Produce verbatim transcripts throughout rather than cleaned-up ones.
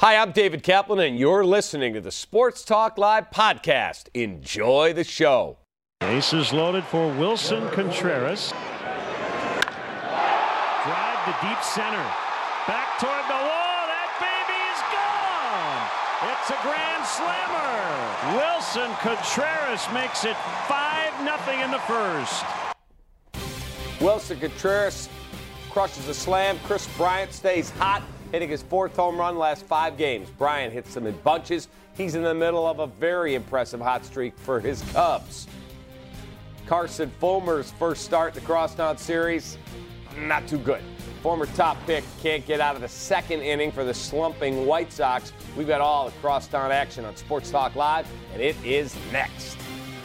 Hi, I'm David Kaplan, and you're listening to the Sports Talk Live podcast. Enjoy the show. Bases loaded for Wilson Contreras. Drive to deep center. Back toward the wall. That baby is gone. It's a grand slammer. Wilson Contreras makes it five nothing in the first. Wilson Contreras crushes a slam. Chris Bryant stays hot, hitting his fourth home run last five games. Bryant hits them in bunches. He's in the middle of a very impressive hot streak for his Cubs. Carson Fulmer's first start in the Crosstown Series, not too good. Former top pick can't get out of the second inning for the slumping White Sox. We've got all the Crosstown action on Sports Talk Live, and it is next.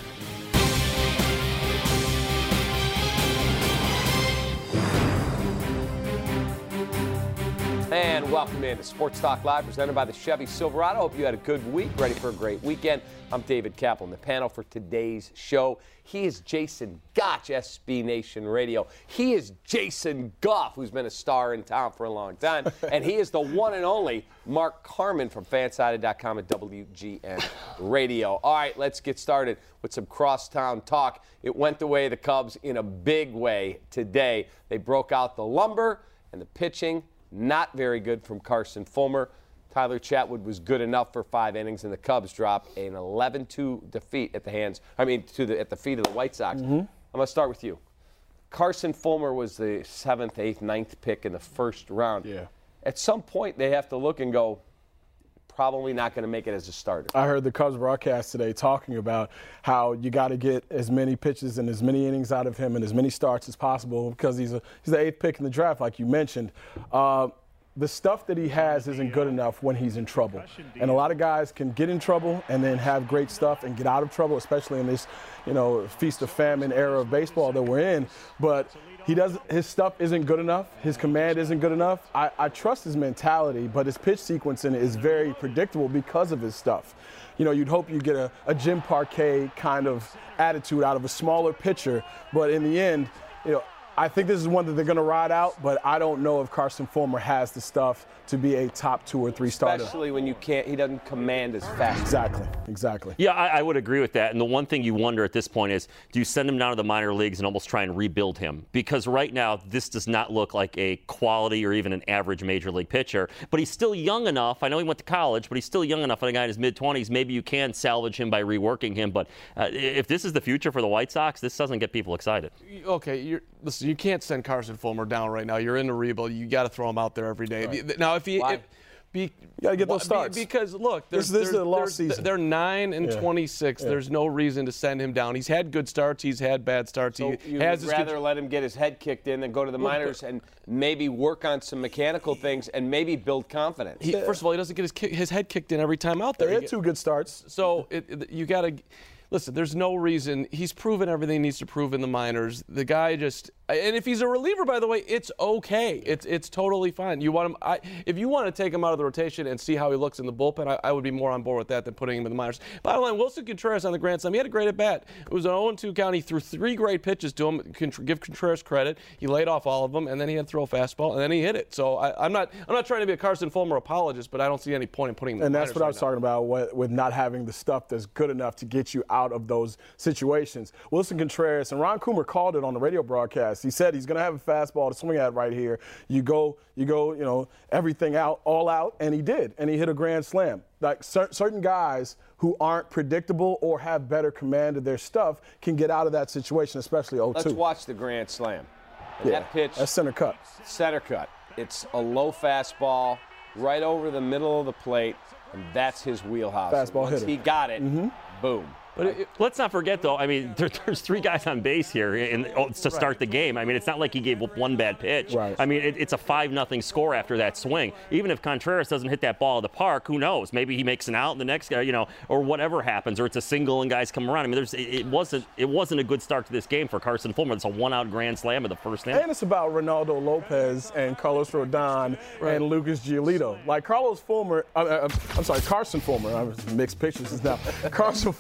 And welcome in to Sports Talk Live, presented by the Chevy Silverado. Hope you had a good week, ready for a great weekend. I'm David Kaplan. The panel for today's show, he is Jason Gotch, S B Nation Radio. He is Jason Goff, who's been a star in town for a long time. And he is the one and only Mark Carman from Fansided dot com at W G N Radio. All right, let's get started with some crosstown talk. It went the way of the Cubs in a big way today. They broke out the lumber and the pitching. Not very good from Carson Fulmer. Tyler Chatwood was good enough for five innings, and the Cubs drop an eleven two defeat at the hands. I mean, to the at the feet of the White Sox. Mm-hmm. I'm going to start with you. Carson Fulmer was the seventh, eighth, ninth pick in the first round. Yeah. At some point, they have to look and go, probably not going to make it as a starter. I heard the Cubs broadcast today talking about how you got to get as many pitches and as many innings out of him and as many starts as possible because he's a he's the eighth pick in the draft, like you mentioned. Uh, the stuff that he has isn't good enough when he's in trouble. And a lot of guys can get in trouble and then have great stuff and get out of trouble, especially in this, you know, feast of famine era of baseball that we're in. But He doesn't. His stuff isn't good enough. His command isn't good enough. I, I trust his mentality, but his pitch sequencing is very predictable because of his stuff. You know, you'd hope you get a, a Jim Parquet kind of attitude out of a smaller pitcher, but in the end, you know, I think this is one that they're going to ride out, but I don't know if Carson Fulmer has the stuff to be a top two or three starter. Especially when you can't, he doesn't command as fast. Exactly, exactly. Yeah, I, I would agree with that. And the one thing you wonder at this point is, do you send him down to the minor leagues and almost try and rebuild him? Because right now, this does not look like a quality or even an average major league pitcher. But he's still young enough. I know he went to college, but he's still young enough. And a guy in his mid-twenties, maybe you can salvage him by reworking him. But uh, if this is the future for the White Sox, this doesn't get people excited. Okay, you're, listen, you can't send Carson Fulmer down right now. You're in a rebuild. You got to throw him out there every day. Right. Now, if he – Be, you got to get those starts. Be, because, look, this, this is a lost season. They're nine and yeah. twenty-six. Yeah. There's no reason to send him down. He's had good starts. He's had bad starts. So he you has would rather good... let him get his head kicked in than go to the minors and maybe work on some mechanical things and maybe build confidence. He, yeah. First of all, he doesn't get his, kick, his head kicked in every time out there. He had two good starts. So it, it, you got to – listen, there's no reason. He's proven everything he needs to prove in the minors. The guy just – and if he's a reliever, by the way, it's okay. It's it's totally fine. You want him I, if you want to take him out of the rotation and see how he looks in the bullpen, I, I would be more on board with that than putting him in the minors. Bottom line, Wilson Contreras on the grand slam, he had a great at-bat. It was an oh and two count. He threw three great pitches to him. Give Contreras credit. He laid off all of them, and then he had to throw a fastball, and then he hit it. So I, I'm not I'm not trying to be a Carson Fulmer apologist, but I don't see any point in putting him in the minors. And that's what right I was now. talking about with, with not having the stuff that's good enough to get you out of those situations. Wilson Contreras, and Ron Coomer called it on the radio broadcast. He said he's going to have a fastball to swing at right here. You go, you go, you know, everything out, all out, and he did, and he hit a grand slam. Like cer- certain guys who aren't predictable or have better command of their stuff can get out of that situation, especially oh two. Let's watch the grand slam. Yeah, that pitch, that's center cut. Center cut. It's a low fastball right over the middle of the plate, and that's his wheelhouse. Fastball Once hitter. he got it, mm-hmm. boom. But it, let's not forget, though, I mean, there, there's three guys on base here in, oh, to start right. the game. I mean, it's not like he gave up one bad pitch. Right. I mean, it, it's a five nothing score after that swing. Even if Contreras doesn't hit that ball at the park, who knows? Maybe he makes an out and the next guy, you know, or whatever happens, or it's a single and guys come around. I mean, there's, it, it wasn't it wasn't a good start to this game for Carson Fulmer. It's a one-out grand slam of the first inning. And it's about Ronaldo Lopez and Carlos Rodon right. and Lucas Giolito. Like Carlos Fulmer, uh, I'm sorry, Carson Fulmer. I was mixed pictures now. Carson Fulmer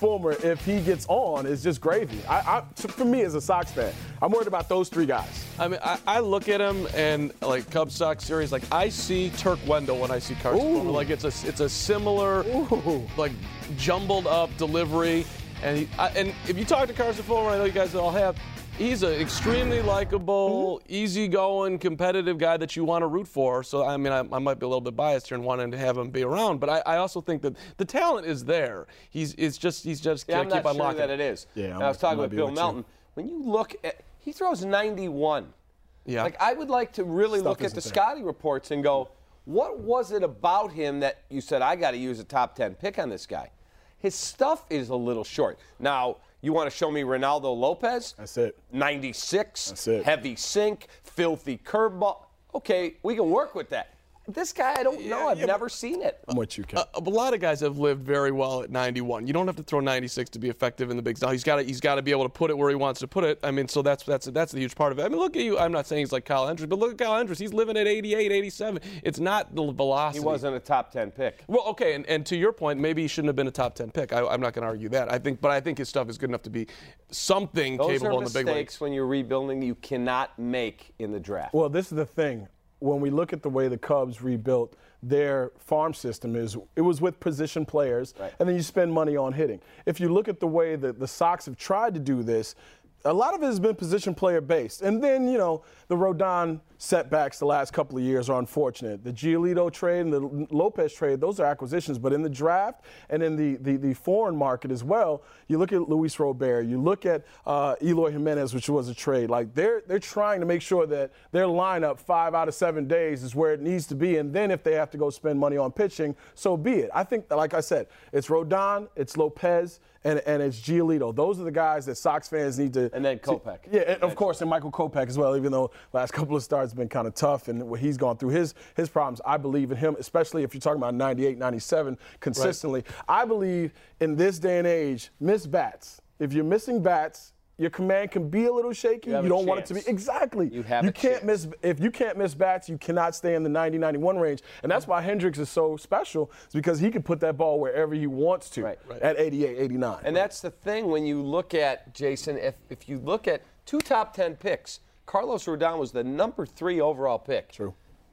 if he gets on, is just gravy. I, I, for me, as a Sox fan, I'm worried about those three guys. I mean, I, I look at him and like Cubs Sox series, like I see Turk Wendell when I see Carson Fulmer. Like it's a it's a similar, Ooh. like jumbled up delivery. And he, I, and if you talk to Carson Fulmer, I know you guys all have. He's an extremely likable, easygoing, competitive guy that you want to root for. So, I mean, I, I might be a little bit biased here in wanting to have him be around, but I, I also think that the talent is there. He's it's just he's just Yeah, got I'm to keep not on sure locking. that it is. Yeah, And I was I'm- talking I might with be Bill with you. Melton. When you look at, he throws ninety-one. Yeah. Like, I would like to really Stuff look at the isn't there. Scotty reports and go, what was it about him that you said, I got to use a top ten pick on this guy? His stuff is a little short. Now, you want to show me Ronaldo Lopez? That's it. ninety-six, That's it. heavy sink, filthy curveball. Okay, we can work with that. This guy, I don't know. I've yeah, never seen it. I'm with you, Ken. A, a lot of guys have lived very well at ninety-one. You don't have to throw ninety-six to be effective in the big. Now he's got to he's got to be able to put it where he wants to put it. I mean, so that's that's that's the huge part of it. I mean, look at you. I'm not saying he's like Kyle Hendricks, but look at Kyle Hendricks. He's living at eighty-eight, eighty-seven. It's not the velocity. He wasn't a top ten pick. Well, okay, and, and to your point, maybe he shouldn't have been a top ten pick. I, I'm not going to argue that. I think, but I think his stuff is good enough to be something Those capable are in the big leagues. mistakes when you're rebuilding you cannot make in the draft. Well, this is the thing. When we look at the way the Cubs rebuilt their farm system, is it was with position players, Right. and then you spend money on hitting. If you look at the way that the Sox have tried to do this, a lot of it has been position player based. And then, you know, the Rodon setbacks the last couple of years are unfortunate. The Giolito trade and the Lopez trade, those are acquisitions. But in the draft and in the, the, the foreign market as well, you look at Luis Robert, you look at uh, Eloy Jimenez, which was a trade. Like, they're, they're trying to make sure that their lineup five out of seven days is where it needs to be. And then if they have to go spend money on pitching, so be it. I think, like I said, it's Rodon, it's Lopez, and, and it's Giolito. Those are the guys that Sox fans need to. And then Kopech. Yeah, and of course, and Michael Kopech as well, even though last couple of starts have been kind of tough and what he's gone through his his problems. I believe in him, especially if you're talking about ninety-eight, ninety-seven consistently. Right. I believe in this day and age, miss bats. If you're missing bats, your command can be a little shaky. You, you a don't want it to be chance. exactly. You have you a can't chance. miss if you can't miss bats, you cannot stay in the ninety, ninety-one range. And that's why Hendricks is so special, is because he can put that ball wherever he wants to Right. Right. at eighty-eight, eighty-nine. And that's the thing when you look at, Jason, if, if you look at two top ten picks, Carlos Rodon was the number three overall pick. True.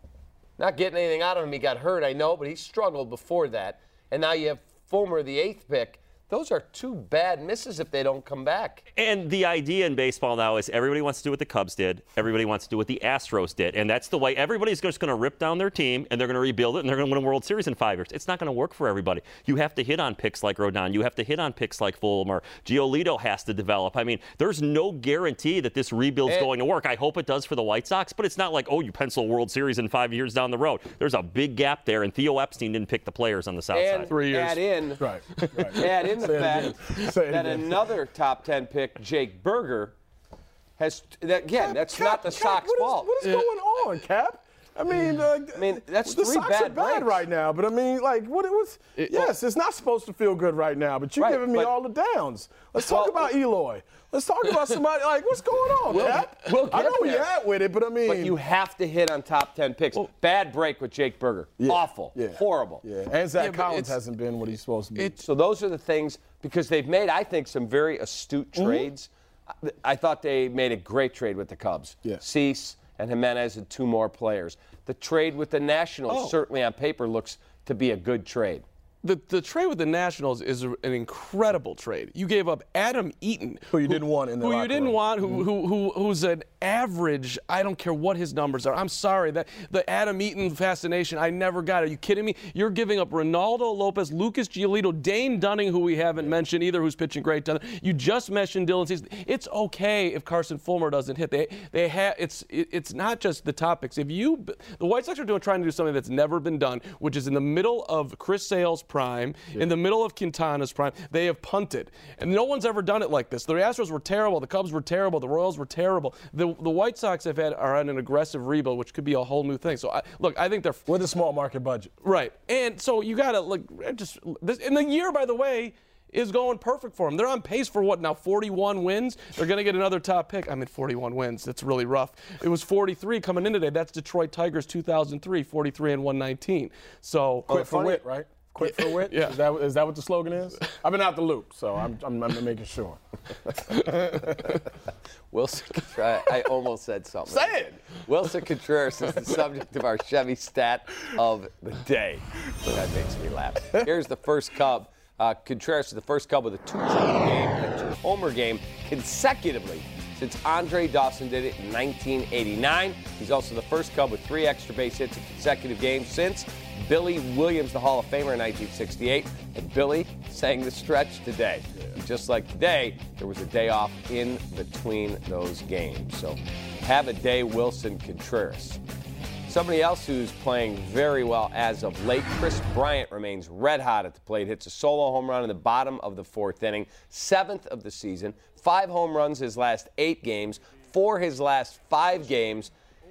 Not getting anything out of him. He got hurt, I know, but he struggled before that. And now you have Fulmer, the eighth pick. Those are two bad misses if they don't come back. And the idea in baseball now is everybody wants to do what the Cubs did. Everybody wants to do what the Astros did. And that's the way everybody's just going to rip down their team, and they're going to rebuild it, and they're going to win a World Series in five years. It's not going to work for everybody. You have to hit on picks like Rodon. You have to hit on picks like Fulmer. Giolito has to develop. I mean, there's no guarantee that this rebuild's And- going to work. I hope it does for the White Sox, but it's not like, oh, you pencil a World Series in five years down the road. There's a big gap there, and Theo Epstein didn't pick the players on the South And side. Three years. add in, Right. right. add in the Say it fact again. Say it that again. another top ten pick, Jake Berger, has, that, again, that's Cap, not the Cap, Sox what is- fault. What is going on, Cap? I mean, uh, I mean, that's the three Sox bad are bad breaks. right now. But I mean, like, what it was? It- yes, it's not supposed to feel good right now. But you're Right, giving me but- all the downs. Let's talk Well- about Eloy. Let's talk about somebody. Like, what's going on, We'll- Cap? we'll I get know where there. you're at with it, but I mean, But you have to hit on top ten picks. Bad break with Jake Berger. Yeah, Awful. yeah, Horrible. Yeah, and Zach Yeah, but Collins it's- hasn't been what he's supposed to be. It's So those are the things, because they've made, I think, some very astute Mm-hmm. trades. I- I thought they made a great trade with the Cubs. Yeah. Cease and Jimenez and two more players. The trade with the Nationals Oh. certainly on paper looks to be a good trade. The, the trade with the Nationals is a- an incredible trade. You gave up Adam Eaton, Who you didn't want in the who you locker didn't room. want, who, who who who's an average. I don't care what his numbers are. I'm sorry that the Adam Eaton fascination. I never got it. Are you kidding me? You're giving up Ronaldo Lopez, Lucas Giolito, Dane Dunning, who we haven't mentioned either, who's pitching great. You just mentioned Dylan Cease. It's okay if Carson Fulmer doesn't hit. They they have it's it, it's not just the topics. If you the White Sox are doing trying to do something that's never been done, which is in the middle of Chris Sale's prime, in the middle of Quintana's prime. They have punted, and no one's ever done it like this. The Astros were terrible. The Cubs were terrible. The Royals were terrible. The the White Sox have had are on an aggressive rebuild, which could be a whole new thing. So I, look, I think they're with a small market budget. right, and so you got to look just this. And the year, by the way, is going perfect for them. They're on pace for what now? forty-one wins. They're going to get another top pick. I mean, forty-one wins. That's really rough. It was forty-three coming in today. That's Detroit Tigers two thousand three, forty-three and one nineteen. So Quit for funny- wit, right? Quit for wit? Yeah. Is that, is that what the slogan is? I've been out the loop, so I'm, I'm, I'm making sure. Wilson Contreras, I almost said something. Say it! Wilson Contreras is the subject of our Chevy stat of the day. That makes me laugh. Here's the first Cub. Uh, Contreras is the first Cub with a two-triple game and a two-homer game consecutively since Andre Dawson did it in nineteen eighty-nine. He's also the first Cub with three extra base hits in consecutive games since Billy Williams, the Hall of Famer, in nineteen sixty-eight. And Billy sang the stretch today. And just like today, there was a day off in between those games. So have a day, Wilson Contreras. Somebody else who's playing very well as of late, Kris Bryant, remains red hot at the plate. Hits a solo home run in the bottom of the fourth inning, seventh of the season. Five home runs his last eight games, four his last five games.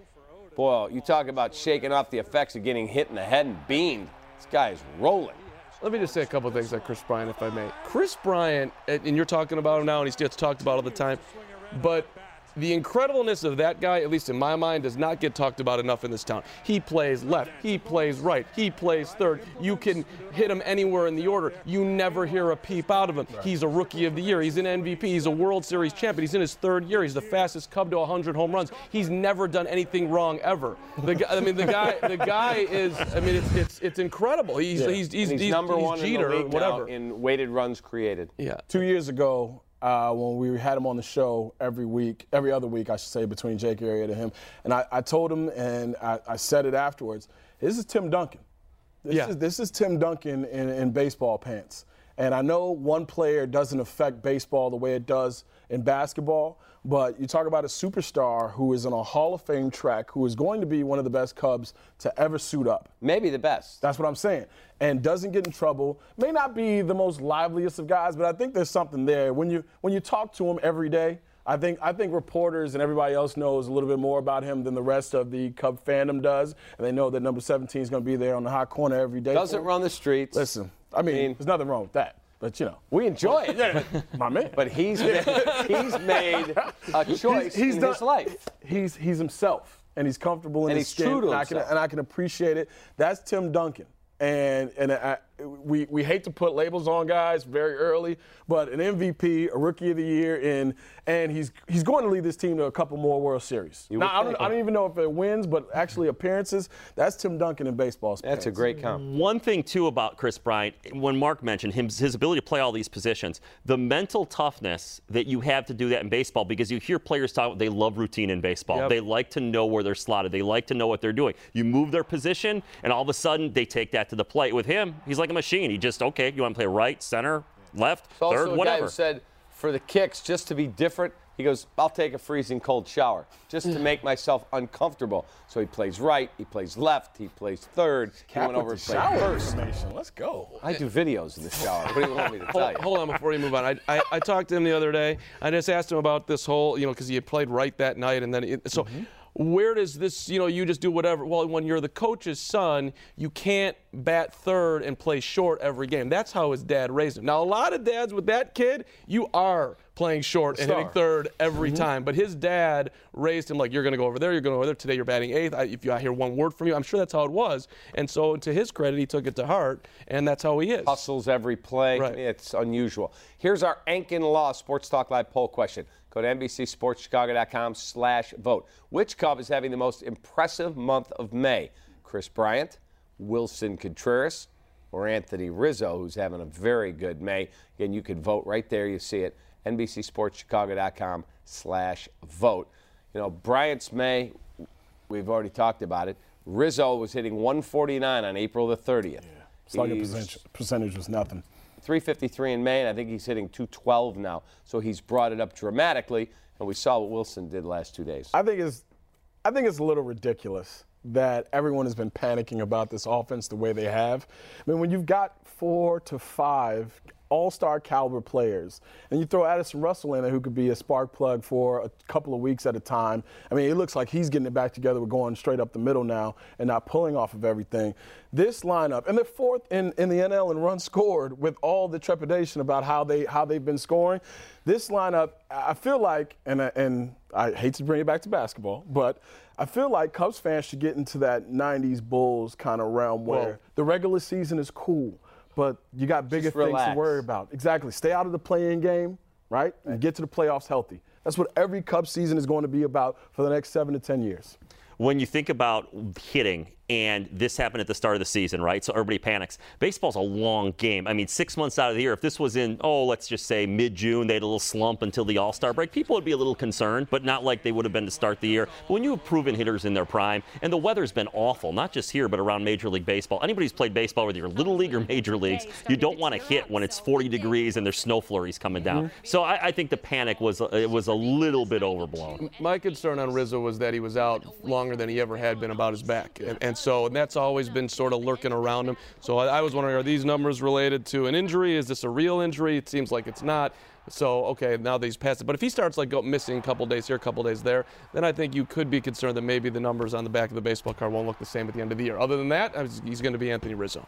Boy, you talk about shaking off the effects of getting hit in the head and beamed. This guy is rolling. Let me just say a couple of things on Kris Bryant, if I may. Kris Bryant, and you're talking about him now, and he gets talked about all the time, but the incredibleness of that guy, at least in my mind, does not get talked about enough in this town. He plays left. He plays right. He plays third. You can hit him anywhere in the order. You never hear a peep out of him. Right. He's a Rookie of the Year. He's an M V P. He's a World Series champion. He's in his third year. He's the fastest Cub to one hundred home runs. He's never done anything wrong ever. The guy, I mean, the guy, the guy is. I mean, it's it's it's incredible. He's yeah. he's, he's, he's, he's number he's one Jeter, in the league whatever. now in weighted runs created. Yeah. Two years ago, Uh, when we had him on the show every week, every other week, I should say, between Jake Arrieta and him. And I, I told him, and I, I said it afterwards, this is Tim Duncan. This, yeah. is, this is Tim Duncan in, in baseball pants. And I know one player doesn't affect baseball the way it does in basketball, but you talk about a superstar who is on a Hall of Fame track, who is going to be one of the best Cubs to ever suit up. Maybe the best. That's what I'm saying. And doesn't get in trouble. May not be the most liveliest of guys, but I think there's something there. When you when you talk to him every day, I think I think reporters and everybody else knows a little bit more about him than the rest of the Cub fandom does. And they know that number seventeen is going to be there on the hot corner every day. Doesn't run the streets. Listen, I mean, I mean, there's nothing wrong with that. But, you know. We enjoy it. Yeah, my man. But he's made, he's made a choice he's, he's in done, his life. He's he's himself, and he's comfortable in And his he's skin, true to and I can himself. and I can appreciate it. That's Tim Duncan. And and I, we we hate to put labels on guys very early, but an M V P, a Rookie of the Year, in and he's he's going to lead this team to a couple more World Series. You Now, would I don't, think. I don't even know if it wins, but actually appearances. That's Tim Duncan in baseball. That's a great count. One thing, too, about Kris Bryant, when Mark mentioned him, his ability to play all these positions, the mental toughness that you have to do that in baseball, because you hear players talk, they love routine in baseball. Yep. They like to know where they're slotted. They like to know what they're doing. You move their position, and all of a sudden, they take that to the plate. With him, he's like a machine. He just, okay, you want to play right, center, left, It's also third, a whatever. guy who said, for the kicks, just to be different, he goes, I'll take a freezing cold shower just to make myself uncomfortable. So he plays right, he plays left, he plays third. He Cap went over with and the played shower first. information. Let's go. I do videos in the shower. What do you want me to tell Hold, you? hold on before you move on. I, I, I talked to him the other day. I just asked him about this whole, you know, because he had played right that night, and then it, so. Mm-hmm. Where does this, you know, you just do whatever? Well, when you're the coach's son, you can't bat third and play short every game. That's how his dad raised him. Now, a lot of dads with that kid, you are playing short and hitting third every mm-hmm. time. But his dad raised him like, you're going to go over there, you're going to go over there. Today you're batting eighth. I, if you I hear one word from you, I'm sure that's how it was. And so, to his credit, he took it to heart, and that's how he is. Hustles every play. Right. It's unusual. Here's our Ankin Law Sports Talk Live poll question. Go to N B C Sports Chicago dot com slash vote. Which Cub is having the most impressive month of May? Kris Bryant, Wilson Contreras, or Anthony Rizzo, who's having a very good May? Again, you can vote right there. You see it. N B C Sports Chicago dot com slash vote. You know, Bryant's May, we've already taled about it. Rizzo was hitting one forty-nine on April the thirtieth. Yeah. Slugging percentage, percentage was nothing. three fifty-three in May, and I think he's hitting two twelve now. So he's brought it up dramatically, and we saw what Wilson did last two days. I think it's, I think it's a little ridiculous that everyone has been panicking about this offense the way they have. I mean, when you've got four to five all-star caliber players, and you throw Addison Russell in there who could be a spark plug for a couple of weeks at a time. I mean, it looks like he's getting it back together. We're going straight up the middle now and not pulling off of everything. This lineup, and they're fourth in, in the N L in runs scored with all the trepidation about how, they, how they've been scoring. This lineup, I feel like, and, and I hate to bring it back to basketball, but I feel like Cubs fans should get into that nineties Bulls kind of realm where Whoa. the regular season is cool. but you got bigger Just things relax. to worry about. Exactly. Stay out of the play-in game, right? And get to the playoffs healthy. That's what every Cubs season is going to be about for the next seven to ten years. When you think about hitting, and this happened at the start of the season, right? So everybody panics. Baseball's a long game. I mean, six months out of the year, if this was in, oh, let's just say mid-June, they had a little slump until the All-Star break, people would be a little concerned, but not like they would have been to start the year. But when you have proven hitters in their prime, and the weather's been awful, not just here, but around Major League Baseball. Anybody who's played baseball, whether you're Little League or Major Leagues, you don't want to hit when it's forty degrees and there's snow flurries coming down. Mm-hmm. So I, I think the panic was, it was a little bit overblown. My concern on Rizzo was that he was out longer than he ever had been about his back. And, and so and that's always been sort of lurking around him. So I, I was wondering, are these numbers related to an injury? Is this a real injury? It seems like it's not. So, okay, now that he's past it. But if he starts like go missing a couple days here, a couple days there, then I think you could be concerned that maybe the numbers on the back of the baseball card won't look the same at the end of the year. Other than that, I was, he's going to be Anthony Rizzo.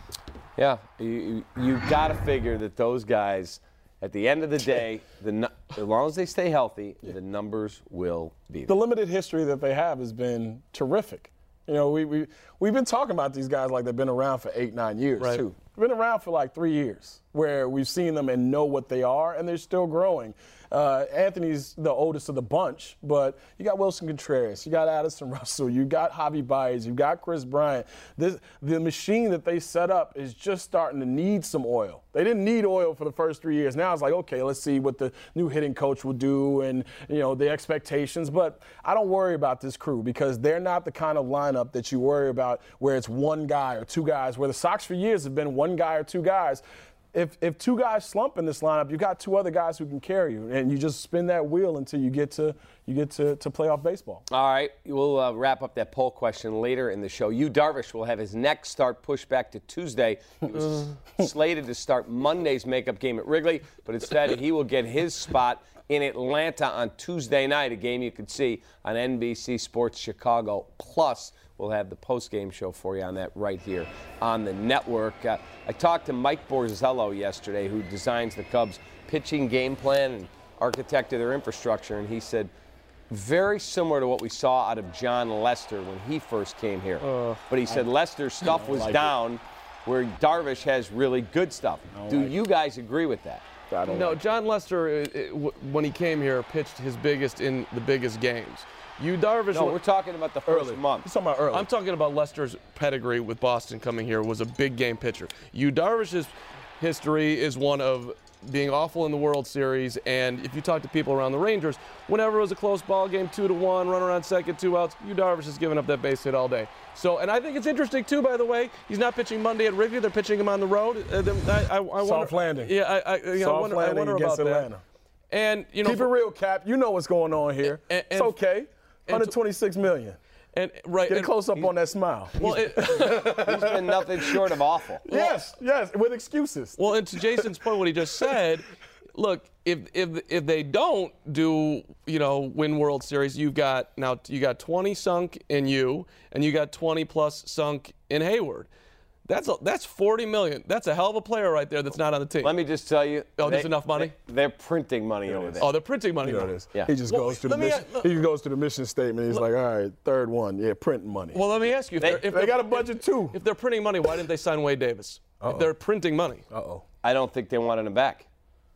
Yeah, you, you got to figure that those guys, at the end of the day, the, as long as they stay healthy, yeah. the numbers will be there. The limited history that they have has been terrific. You know, we, we, we've been talking about these guys like they've been around for eight, nine years, right. too. They've been around for like three years where we've seen them and know what they are, and they're still growing. Uh, Anthony's the oldest of the bunch, but you got Wilson Contreras, you got Addison Russell, you got Javi Baez, you got Chris Bryant. This, the machine that they set up is just starting to need some oil. They didn't need oil for the first three years. Now it's like, okay, let's see what the new hitting coach will do and, you know, the expectations. But I don't worry about this crew because they're not the kind of lineup that you worry about where it's one guy or two guys, where the Sox for years have been one guy or two guys. If if two guys slump in this lineup, you got two other guys who can carry you, and you just spin that wheel until you get to you get to, to playoff baseball. All right, we'll uh, wrap up that poll question later in the show. Yu Darvish will have his next start pushed back to Tuesday. He was slated to start Monday's makeup game at Wrigley, but instead he will get his spot in Atlanta on Tuesday night, a game you can see on N B C Sports Chicago Plus. We'll have the post-game show for you on that right here on the network. Uh, I talked to Mike Borzello yesterday, who designs the Cubs' pitching game plan and architected their infrastructure, and he said very similar to what we saw out of John Lester when he first came here. Uh, but he said I, Lester's stuff was like down, it. where Darvish has really good stuff. Do like you guys agree with that? No, like John Lester, it, it, when he came here, pitched his biggest in the biggest games. Yu Darvish. No, we're talking about the first early. month. He's talking about early. I'm talking about Lester's pedigree with Boston coming here was a big game pitcher. Yu Darvish's history is one of being awful in the World Series, and if you talk to people around the Rangers, whenever it was a close ball game, two to one, run around second, two outs, Yu Darvish has given up that base hit all day. So, and I think it's interesting too. By the way, he's not pitching Monday at Wrigley; they're pitching him on the road. Uh, I, I, I wonder, Soft landing. Yeah, I, I, you know, Soft I wonder, landing I wonder against about Atlanta. that. And you know, keep for, it real, Cap. You know what's going on here. And, and, it's okay. one hundred twenty-six million dollars. And right, get a and, close up on that smile. Well, it, he's been nothing short of awful. Yes, yes, with excuses. Well, and to Jason's point, what he just said, look, if if if they don't do, you know, win World Series, you've got now you got twenty sunk in you, and you got twenty plus sunk in Hayward. That's a, that's forty million. That's a hell of a player right there that's not on the team. Let me just tell you. Oh, they, there's enough money? They, they're printing money over there. Oh, they're printing money. You know this. Yeah. He just well, goes to the me, mission. look, he goes to the mission statement. He's like, all right, third one, yeah, printing money. Well, let me ask you. If They- they're, if they they're- got a budget if, too. If they're printing money, why didn't they sign Wade Davis? Uh-oh. If they're printing money. Uh-oh. I don't think they wanted him back.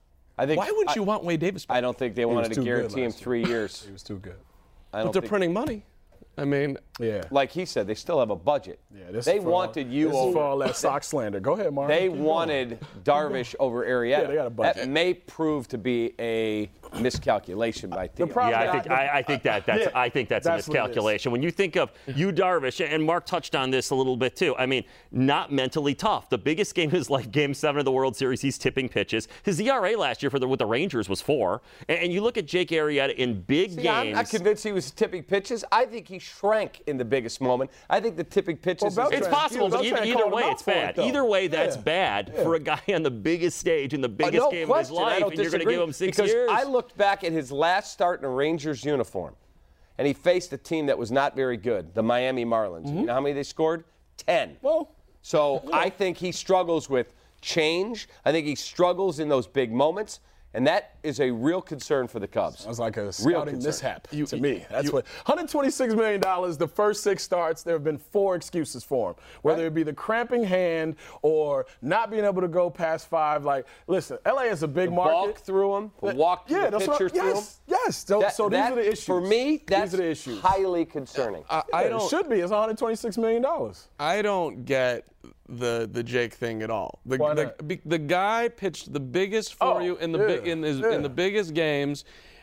I think. Why wouldn't I, you want Wade Davis back? I don't think they was wanted to too good guarantee him last year. three years. He was too good. I But don't they're think, printing money. I mean, Yeah. like he said, they still have a budget. Yeah, this they is for wanted all, you this over. is for all that Sox slander. Go ahead, Mark. They Keep wanted going. Darvish over Arrieta. Yeah, they got a budget. That may prove to be a miscalculation by Theo. The problem- Yeah, I think I, I think that that's Yeah, I think that's, that's a what it is. miscalculation. When you think of Yu Darvish, and Mark touched on this a little bit too. I mean, not mentally tough. The biggest game is like Game Seven of the World Series. He's tipping pitches. His E R A last year for the with the Rangers was four. And, and you look at Jake Arrieta in big See, games. I'm not convinced he was tipping pitches. I think he shrank in the biggest moment. I think the tipping pitches. Well, is It's Beltran- possible, but Beltran either, called either him way, out it's for it, bad. though. Either way, that's Yeah. bad Yeah. for a guy on the biggest stage in the Uh, biggest no game question. of his I life, don't and you're going to disagree, give him six because years. I looked back at his last start in a Rangers uniform, and he faced a team that was not very good, the Miami Marlins. Mm-hmm. You know how many they scored? Ten. Well, So I think he struggles with change. I think he struggles in those big moments. And that is a real concern for the Cubs. Sounds like a Real scouting concern. mishap You- to me. That's you- what one hundred twenty-six million dollars, the first six starts, there have been four excuses for him. Whether Right. it be the cramping hand or not being able to go past five. Like, listen, L A is a big The market. walk through him, the walk through yeah, the that's pitcher what, through him. yes, yes. So, That- so these that, are the issues. For me, that's these are the issues. highly concerning. I, Yeah, I it don't. should be. It's one hundred twenty-six million dollars. I don't get the the Jake thing at all. The, Why the, not? be- the guy pitched the biggest for Oh, you in the yeah, big in, his, yeah. in the biggest games,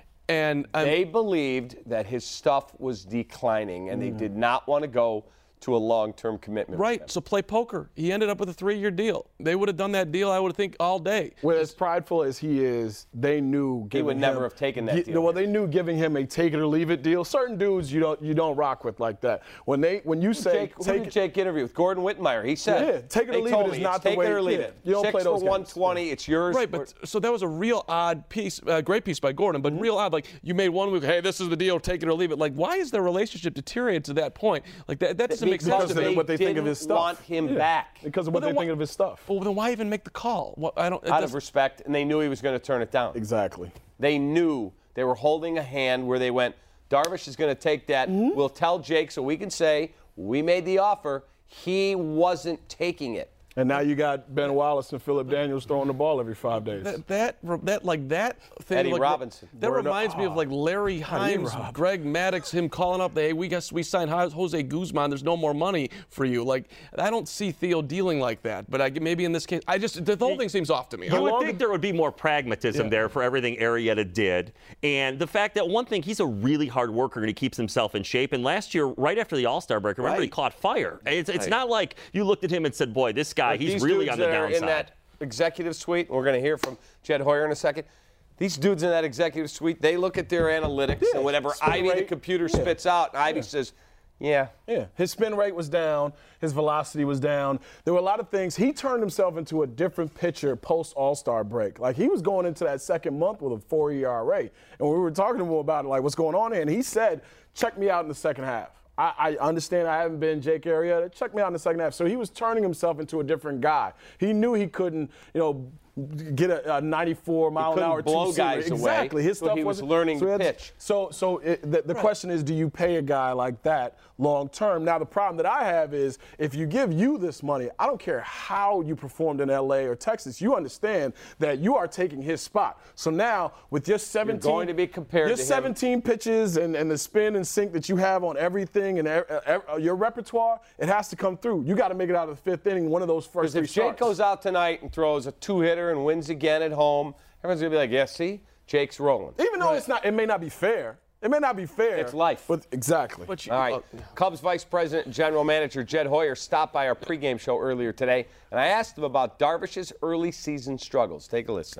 and I'm, They believed that his stuff was declining, and they did not want to go to a long-term commitment. with right. him. So play poker. He ended up with a three-year deal. They would have done that deal, I would think, all day. Well, as prideful as he is, they knew giving would never him- have taken that Gi- deal. Well, they knew giving him a take it or leave it deal. Certain dudes you don't you don't rock with like that. When they when you say Jake, who take did it, Jake interview with Gordon Whitmire? He said, Yeah, take it or they leave told it me is not it's the take way- it or leave yeah, it. you don't Six play those for games. one twenty, it's yours. Right, but so that was a real odd piece, uh, great piece by Gordon, but real odd. Like you made one week, hey, this is the deal, take it or leave it. Like, why is their relationship deteriorated to that point? Like that, that doesn't make sense because to of me. they what they think of didn't his stuff. want him Yeah, back because of what Well, they then think why- of his stuff. Well, then why even make the call? Well, I don't. it out of doesn't- respect, and they knew he was going to turn it down. Exactly. They knew they were holding a hand where they went, Darvish is going to take that. Mm-hmm. We'll tell Jake so we can say we made the offer. He wasn't taking it. And now you got Ben Wallace and Phillip Daniels throwing the ball every five days. That, that, that, like that thing. Eddie like, Robinson. That Word up. reminds me of like Larry Honey, Himes, Rob. Greg Maddux, him calling up, hey, we guess we signed Jose Guzman. There's no more money for you. Like, I don't see Theo dealing like that. But I, maybe in this case, I just the whole thing seems off to me. You I- would longer- think there would be more pragmatism Yeah. there for everything Arrieta did. And the fact that one thing, he's a really hard worker and he keeps himself in shape. And last year, right after the All-Star break, remember he Right. caught fire. It's, it's Right. not like you looked at him and said, boy, this guy, Like, he's these really dudes on the that are downside. in that executive suite, and we're going to hear from Jed Hoyer in a second. These dudes in that executive suite, they look at their analytics Yeah, and whatever spin Ivy, the rate. computer, Yeah. spits out, and Ivy Yeah. says, yeah. Yeah, his spin rate was down, his velocity was down. There were a lot of things. He turned himself into a different pitcher post All-Star break. Like he was going into that second month with a four E R A. And we were talking to him about it, like what's going on here, and he said, check me out in the second half. I, I understand I haven't been Jake Arrieta. Check me out in the second half. So he was turning himself into a different guy. He knew he couldn't, you know, get a, a ninety-four mile an couldn't hour blow two-seamer. guys away, Exactly. His but stuff he was wasn't- learning so he to had- pitch. So, so it, the, the question is, do you pay a guy like that long term? Now, the problem that I have is if you give you this money, I don't care how you performed in L A or Texas. You understand that you are taking his spot. So now, with your seventeen, going to be compared your to him. seventeen pitches and, and the spin and sink that you have on everything and e- e- your repertoire, it has to come through. You got to make it out of the fifth inning, one of those first Because three if Jake starts. goes out tonight and throws a two-hitter and wins again at home, everyone's going to be like, yeah, see, Jake's rolling. Even though it's not, it may not be fair. It may not be fair. It's life. But exactly. But you, All right. Cubs Vice President and General Manager Jed Hoyer stopped by our pregame show earlier today, and I asked him about Darvish's early season struggles. Take a listen.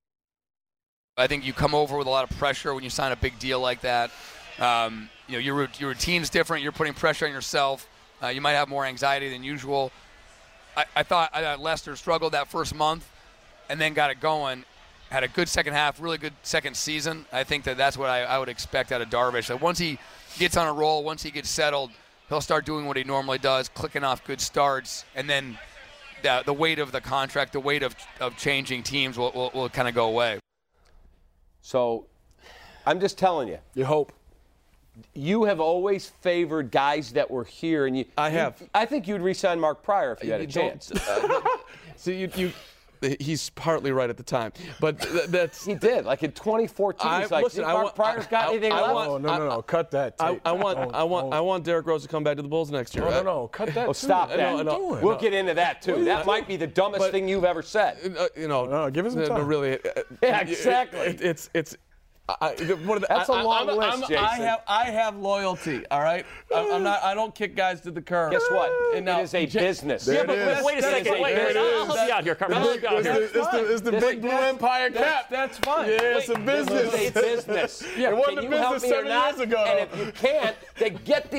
I think you come over with a lot of pressure when you sign a big deal like that. Um, you know, your, your routine's different. You're putting pressure on yourself. Uh, you might have more anxiety than usual. I, I thought I thought Lester struggled that first month and then got it going. Had a good second half, really good second season. I think that that's what I, I would expect out of Darvish. That once he gets on a roll, once he gets settled, he'll start doing what he normally does, clicking off good starts, and then the, the weight of the contract, the weight of, of changing teams will, will, will kind of go away. So I'm just telling you, You hope. you have always favored guys that were here, and you. I have. you- I think you'd re-sign Mark Pryor if you had a You don't- chance. uh, see, you, you, he's partly right at the time, but th- that's. He did. Like in twenty fourteen, I- he's like, listen, "See, I Mark want- Pryor's got I- anything I left?" want- Oh, no, no, no. Cut that I, tape. I want, Don't- I want, don't- I want Derrick Rose to come back to the Bulls next year. No, no, no. Cut that. Oh, too. stop I that. know, I know. What are you We'll doing? get into that too. What are you That doing? might be the dumbest But- thing you've ever said. Uh, you know, No, give us some no, no, time. really. uh, Yeah, it- exactly. It, it's it's. I, one of the, That's a a long list, I Jason. have I have loyalty. All right, I'm, I'm not. I don't kick guys to the curb. Guess what? And now, it is a J- business. There Yeah, it but is. wait a That is second. a- Wait, there wait, it I'll is. help you out here, Carmen. I'll help you out It's here. the, it's the, it's the That's big blue fine. empire That's, cap. that's fine. Yeah, it's a It business. is a business. It wasn't Can a you help business me or seven not? years ago. And if you can't, then get the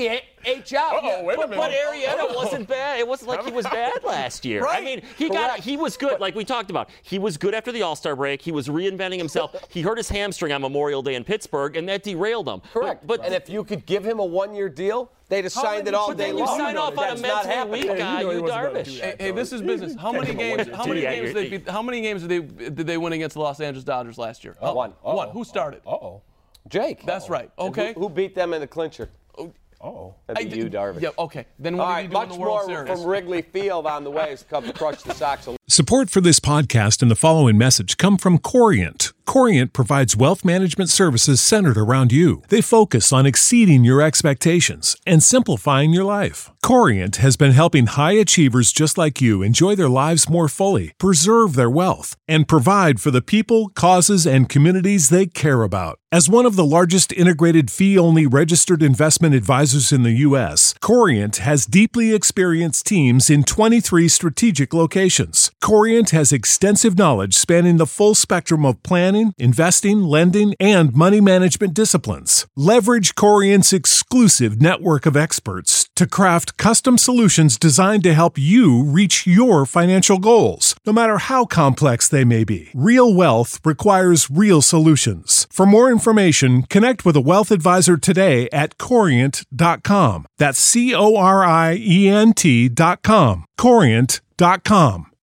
H out. Uh-oh, wait a But, minute. but Arrieta wasn't bad. It wasn't like he was bad last year. Right. I mean, he got he was good, like we talked about. He was good after the All-Star break. He was reinventing himself. He hurt his hamstring on Memorial Day in Pittsburgh, and that derailed him. Correct. But, but and if you could give him a one-year deal, they'd have signed it all but day then you long. sign off on a That's not mentally happening. weak Yeah, guy, you know he you wasn't gonna do Darvish. that. Hey, hey, this is business. How many Take him games? away. How many Yeah, games? you're- Did they beat, how many games did they did they win against the Los Angeles Dodgers last year? One. One. Who started? Uh-oh. Jake. That's right. And Okay. Who, who beat them in the clincher? Uh-oh. That'd be you, Darvish. Yeah. Okay. Then what All did right, he do in much the World more Series? from Wrigley Field on the way as the Cubs crush the Sox. Support for this podcast and the following message come from Corient. Corient provides wealth management services centered around you. They focus on exceeding your expectations and simplifying your life. Corient has been helping high achievers just like you enjoy their lives more fully, preserve their wealth, and provide for the people, causes, and communities they care about. As one of the largest integrated fee-only registered investment advisors in the U S, Corient has deeply experienced teams in twenty-three strategic locations. Corient has extensive knowledge spanning the full spectrum of planning, investing, lending, and money management disciplines. Leverage Corient's exclusive network of experts to craft custom solutions designed to help you reach your financial goals, no matter how complex they may be. Real wealth requires real solutions. For more information, connect with a wealth advisor today at corient dot com. That's C O R I E N T dot com. corient dot com.